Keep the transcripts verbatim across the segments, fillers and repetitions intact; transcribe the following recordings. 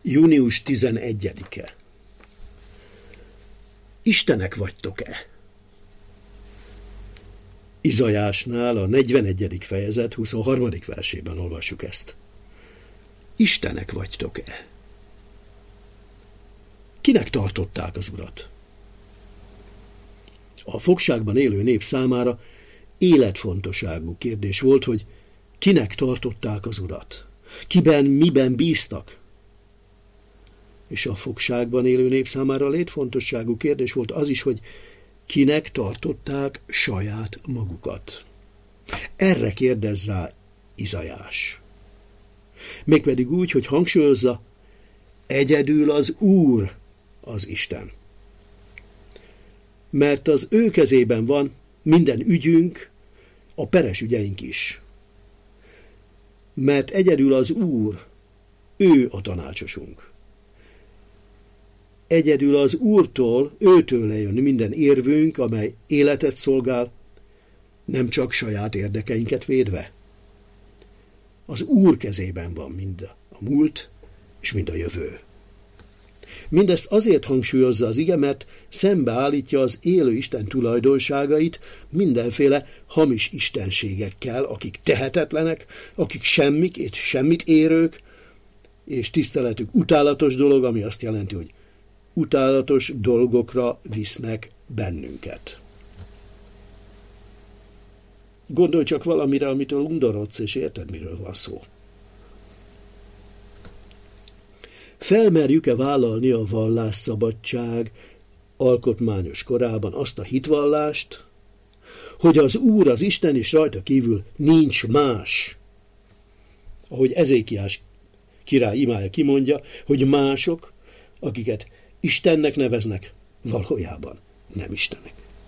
június tizenegyedike. Istenek vagytok-e? Izajásnál a negyvenegyedik fejezet huszonharmadik versében olvassuk ezt. Istenek vagytok-e? Kinek tartották az Urat? A fogságban élő nép számára életfontosságú kérdés volt, hogy kinek tartották az Urat? Kiben, miben bíztak? És a fogságban élő nép számára létfontosságú kérdés volt az is, hogy kinek tartották saját magukat. Erre kérdez rá Izajás. Mégpedig úgy, hogy hangsúlyozza, egyedül az Úr az Isten. Mert az ő kezében van minden ügyünk, a peres ügyeink is. Mert egyedül az Úr, ő a tanácsosunk. Egyedül az Úrtól, őtől lejön minden érvünk, amely életet szolgál, nem csak saját érdekeinket védve. Az Úr kezében van mind a múlt és mind a jövő. Mindezt azért hangsúlyozza az ige, mert szembeállítja az élő Isten tulajdonságait mindenféle hamis istenségekkel, akik tehetetlenek, akik semmik és semmit érők, és tiszteletük utálatos dolog, ami azt jelenti, hogy utálatos dolgokra visznek bennünket. Gondolj csak valamire, amitől undorodsz, és érted, miről van szó. Felmerjük-e vállalni a vallásszabadság alkotmányos korában azt a hitvallást, hogy az Úr, az Isten, és rajta kívül nincs más? Ahogy Ezékiás király imája kimondja, hogy mások, akiket Istennek neveznek, valójában nem Istenek.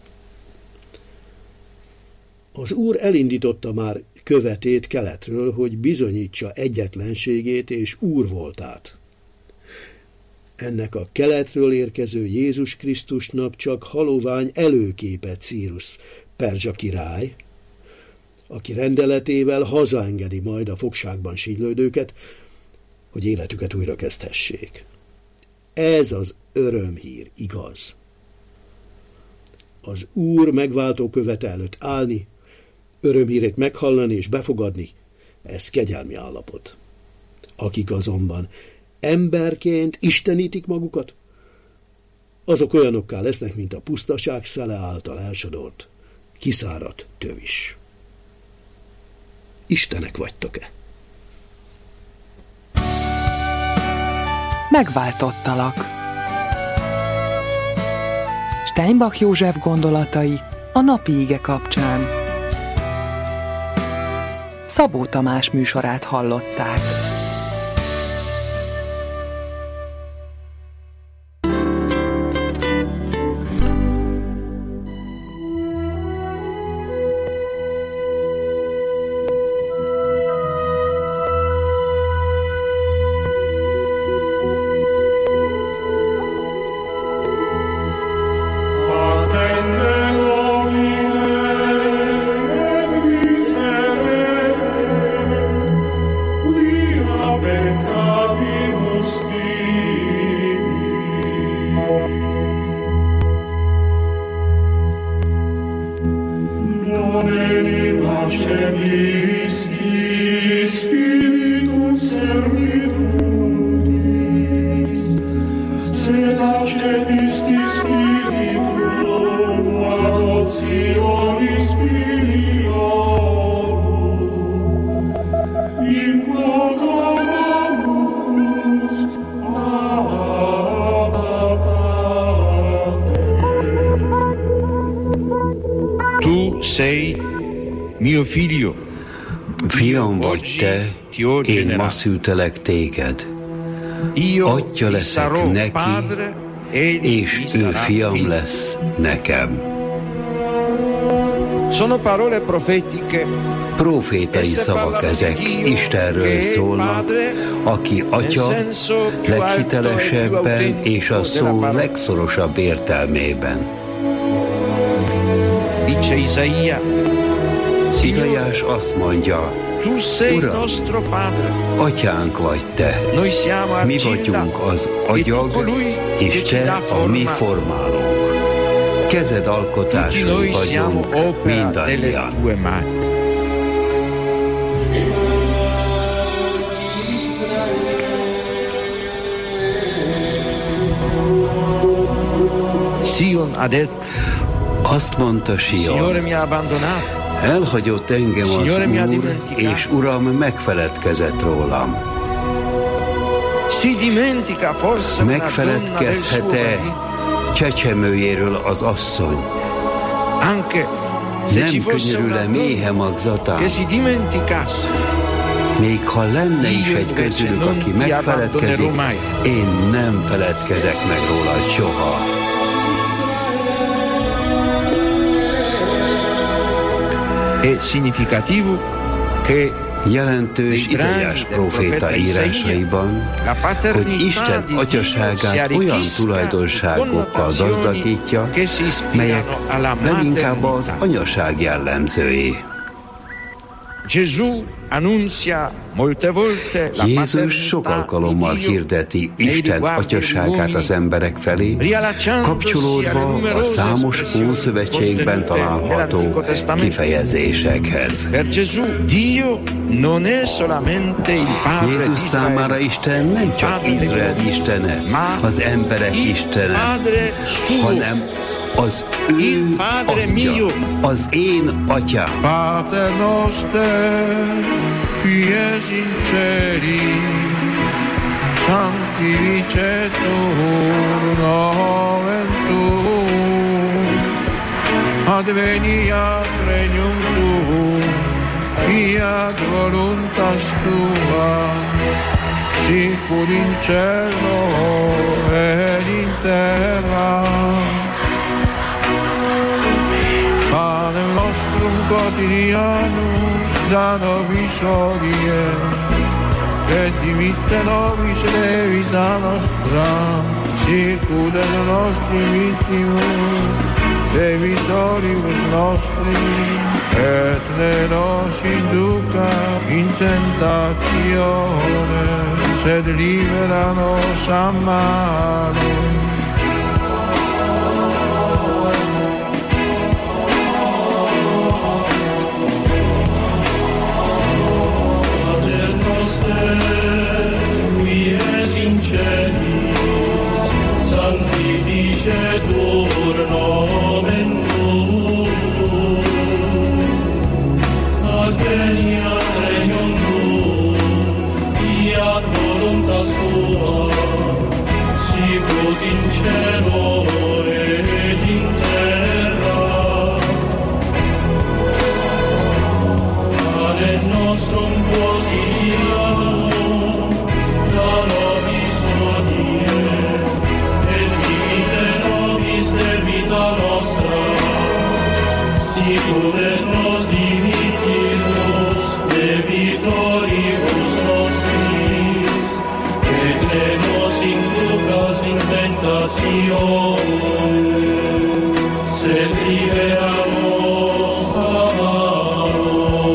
Az Úr elindította már követét keletről, hogy bizonyítsa egyetlenségét és Úr voltát. Ennek a keletről érkező Jézus Krisztusnak csak halovány előképe Círus perzsa király, aki rendeletével hazaengedi majd a fogságban sínylődőket, hogy életüket újra kezdhessék. Ez az örömhír, igaz. Az Úr megváltó követe előtt állni, örömhírét meghallani és befogadni, ez kegyelmi állapot. Akik azonban emberként istenítik magukat, azok olyanokká lesznek, mint a pusztaság szele által elsodort, kiszáradt tövis. Istenek vagytok-e? Megváltottalak. Steinbach József gondolatai a napi ige kapcsán. Szabó Tamás műsorát hallották. Fiam vagy te, én ma szültelek téged. Atya leszek neki, és ő fiam lesz nekem. Profétai szavak ezek, Istenről szólnak, aki Atya leghitelesebben és a szó legszorosabb értelmében. Izaiás azt mondja, Uram, atyánk vagy te, mi vagyunk az agyag, és te a mi formálónk. Kezed alkotásai vagyunk mindannyian. Azt mondta Sion, elhagyott engem az Úr, és Uram megfeledkezett rólam. Megfeledkezhet-e csecsemőjéről az asszony? Nem könyörül-e méhe magzatán? Még ha lenne is egy közülük, aki megfeledkezik, én nem feledkezek meg róla soha. Jelentős Izaiás próféta írásaiban, hogy Isten atyaságát olyan tulajdonságokkal gazdagítja, melyek leginkább az anyaság jellemzői. Jézus sok alkalommal hirdeti Isten atyaságát az emberek felé, kapcsolódva a számos Ószövetségben található kifejezésekhez. Jézus számára Isten nem csak Izrael istene, az emberek istene, hanem az ő atya, az én atyám. Pater noster, qui es in celi, sanctificetur nomen tuum, adveniat regnum tuum, fiat voluntas tua, sicur in cielo et in terra. Panem nostrum quotidianum da nobis hodie, et dimitte nobis debita nostra, sicut et nostri victimus debitoribus nostris, et ne nos induca in tentatione, sed libera nos a malo. Sanctificetur nomen tuum, adveniat regnum tuum, fiat voluntas tua, sicut in cielo et in terra. Panem nostrum quotidianum da nobis hodie, debita nostra, sicut et nos dimittimus debitoribus nostris, et ne nos inducas in tentatione, sed libera nos a malo.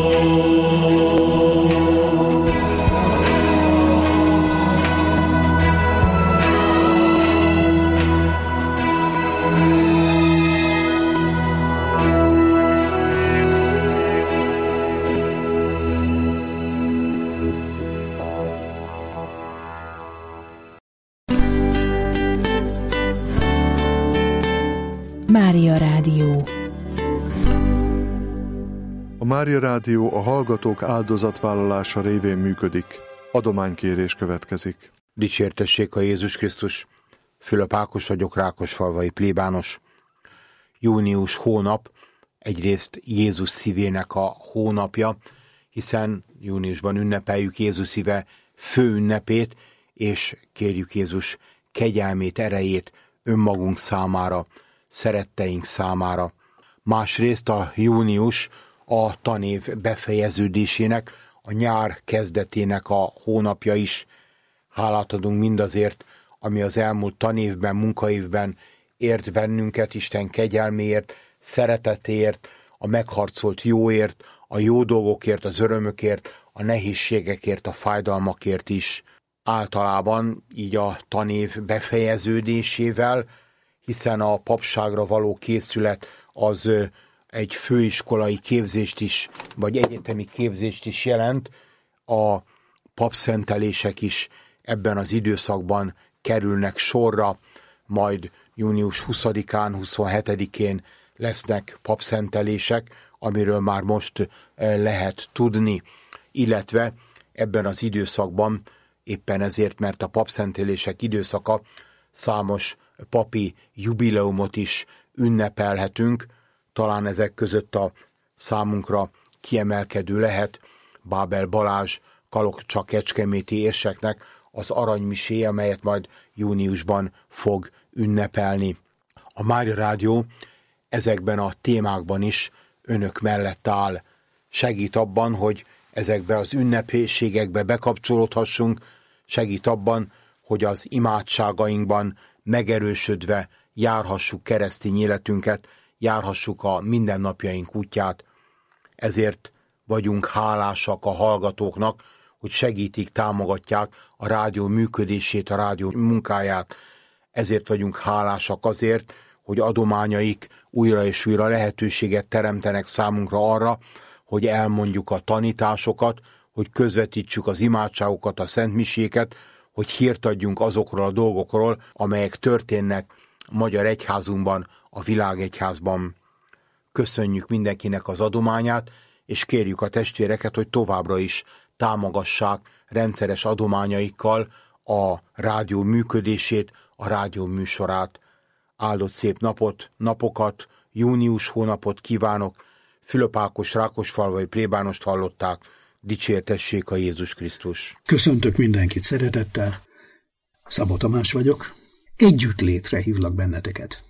Mária Rádió. A Mária Rádió a hallgatók áldozatvállalása révén működik. Adománykérés következik. Dicsértessék a Jézus Krisztus! Fülöp Ákos vagyok, Rákosfalvai plébános. Június hónap egyrészt Jézus szívének a hónapja, hiszen júniusban ünnepeljük Jézus szíve főünnepét, és kérjük Jézus kegyelmét, erejét önmagunk számára, szeretteink számára. Másrészt a június a tanév befejeződésének, a nyár kezdetének a hónapja is. Hálát adunk mindazért, ami az elmúlt tanévben, munkaévben ért bennünket, Isten kegyelméért, szeretetéért, a megharcolt jóért, a jó dolgokért, az örömökért, a nehézségekért, a fájdalmakért is, általában így a tanév befejeződésével, hiszen a papságra való készület az egy főiskolai képzést is, vagy egyetemi képzést is jelent. A papszentelések is ebben az időszakban kerülnek sorra, majd június huszadikán, huszonhetedikén lesznek papszentelések, amiről már most lehet tudni, illetve ebben az időszakban éppen ezért, mert a papszentelések időszaka, számos papi jubileumot is ünnepelhetünk, talán ezek között a számunkra kiemelkedő lehet Bábel Balázs Kalocsa-kecskeméti érseknek az aranymiséje, amelyet majd júniusban fog ünnepelni. A Mária Rádió ezekben a témákban is önök mellett áll. Segít abban, hogy ezekbe az ünnepségekbe bekapcsolódhassunk, segít abban, hogy az imádságainkban megerősödve járhassuk keresztény életünket, járhassuk a mindennapjaink útját. Ezért vagyunk hálásak a hallgatóknak, hogy segítik, támogatják a rádió működését, a rádió munkáját. Ezért vagyunk hálásak azért, hogy adományaik újra és újra lehetőséget teremtenek számunkra arra, hogy elmondjuk a tanításokat, hogy közvetítsük az imádságokat, a szentmiséket, hogy hírt adjunk azokról a dolgokról, amelyek történnek a magyar egyházunkban, a világegyházban. Köszönjük mindenkinek az adományát, és kérjük a testvéreket, hogy továbbra is támogassák rendszeres adományaikkal a rádió működését, a rádió műsorát. Áldott szép napot, napokat, június hónapot kívánok. Fülöp Ákos rákosfalvai plébánost hallották. Dicsértessék a Jézus Krisztus. Köszöntök mindenkit szeretettel. Szabó Tamás vagyok. Együttlétre hívlak benneteket.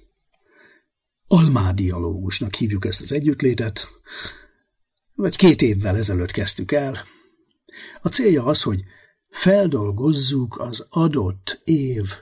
Almádialógusnak hívjuk ezt az együttlétet, vagy két évvel ezelőtt kezdtük el. A célja az, hogy feldolgozzuk az adott év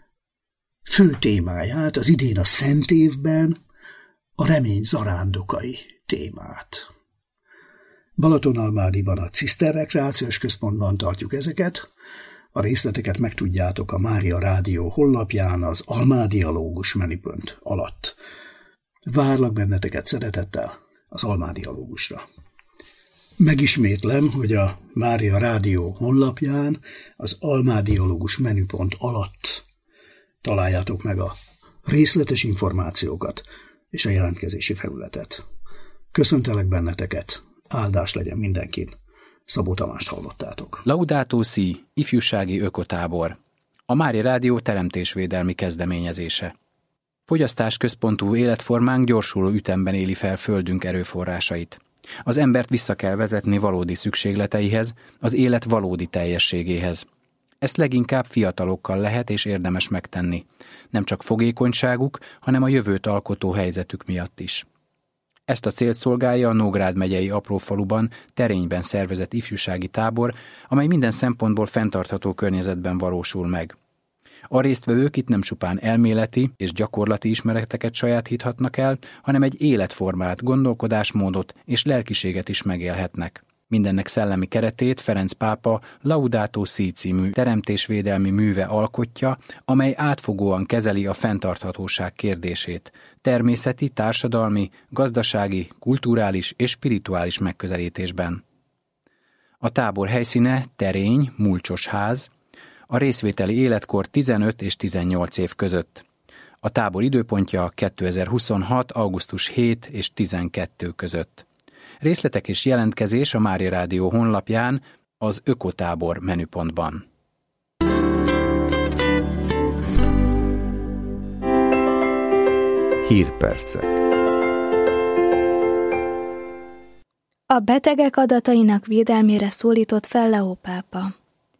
fő témáját, az idén a Szent évben a remény zarándokai témát. Balatonalmádiban a Ciszter Rekreációs Központban tartjuk ezeket. A részleteket megtudjátok a Mária Rádió honlapján az Almádialógus menüpont alatt. Várlak benneteket szeretettel az Almádialógusra. Megismétlem, hogy a Mária Rádió honlapján az Almádialógus menüpont alatt találjátok meg a részletes információkat és a jelentkezési felületet. Köszöntelek benneteket, áldás legyen mindenkin. Szabó Tamást hallottátok. Laudato Si, ifjúsági ökotábor. A Mária Rádió teremtésvédelmi kezdeményezése. Fogyasztásközpontú életformánk gyorsuló ütemben éli fel földünk erőforrásait. Az embert vissza kell vezetni valódi szükségleteihez, az élet valódi teljességéhez. Ezt leginkább fiatalokkal lehet és érdemes megtenni. Nem csak fogékonyságuk, hanem a jövőt alkotó helyzetük miatt is. Ezt a célt szolgálja a Nógrád megyei aprófaluban, Terényben szervezett ifjúsági tábor, amely minden szempontból fenntartható környezetben valósul meg. A résztvevők itt nem csupán elméleti és gyakorlati ismereteket sajátíthatnak el, hanem egy életformát, gondolkodásmódot és lelkiséget is megélhetnek. Mindennek szellemi keretét Ferenc pápa Laudato Si című teremtésvédelmi műve alkotja, amely átfogóan kezeli a fenntarthatóság kérdését, természeti, társadalmi, gazdasági, kulturális és spirituális megközelítésben. A tábor helyszíne Terény, Mulcsos ház, a részvételi életkor tizenöt és tizennyolc év között. A tábor időpontja kétezer-huszonhat. augusztus hetedike és tizenkettő között. Részletek és jelentkezés a Mária Rádió honlapján, az Ökotábor menüpontban. Hírpercek. A betegek adatainak védelmére szólított fel Leó pápa.